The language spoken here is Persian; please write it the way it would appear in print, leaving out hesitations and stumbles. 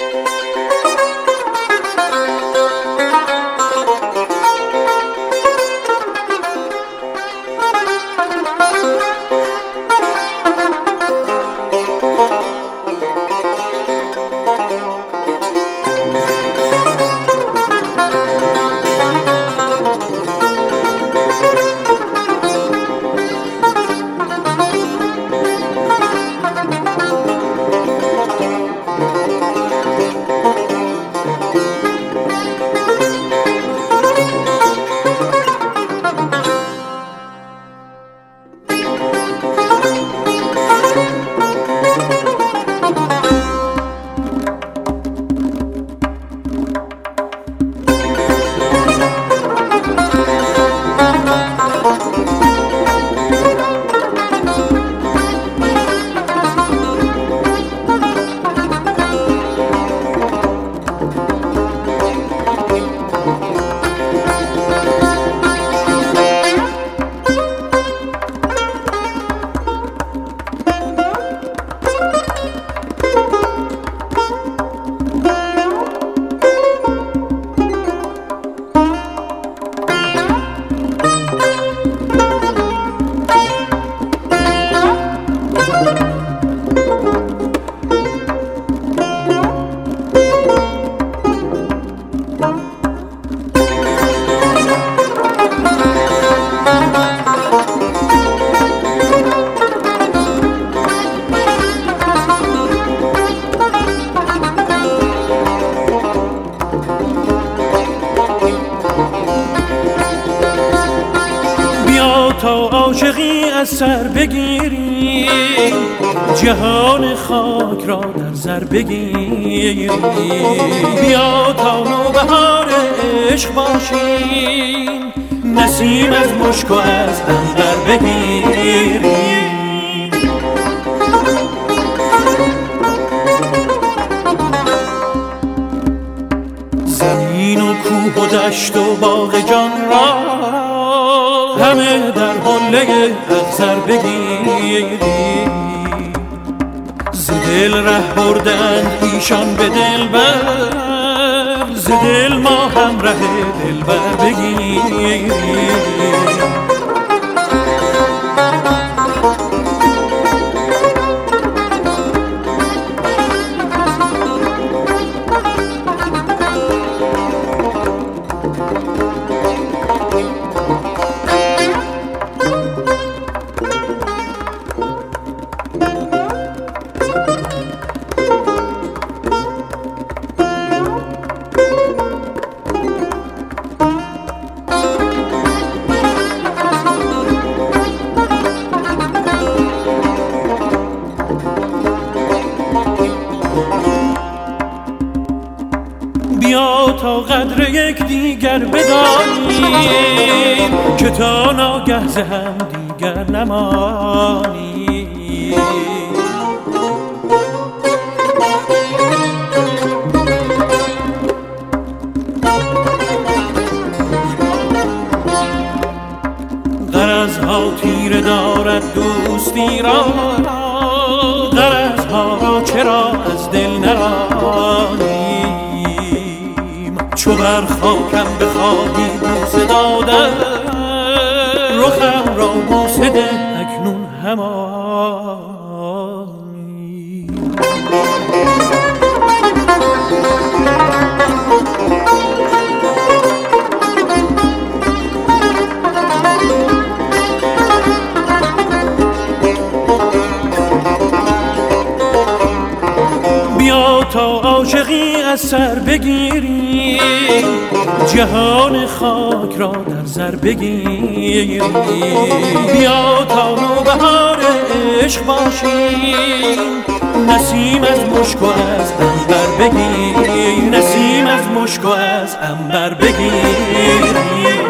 تا عاشقی از سر بگیری، جهان خاک را در سر بگیری. بیا تا نوبهار عشق باشیم، نسیم از مشک و از عنبر بگیری. زمین و کوه و دشت و باغ جان را همه در حله اخضر بگیری. ز دل ره بردند ایشان به دلبر، ز دل ما هم ره دلبر بگیری. بیا تا قدر یک دیگر بدانیم، که تا ناگه ز هم دیگر نمانیم. غرضها تیره دارد دوستی را، غرضها را چرا از دل نرانیم. چو بر خاکم بخواهی بوسه دادن، رخم را بوسه ده اکنون همانی. بیا تا عاشقی از سر بگیری، جهان خاک را در زر بگیری. بیا تا نوبهار عشق باشیم، نسیم از مشک و از عنبر بگیری. نسیم از مشک و از عنبر بگیری.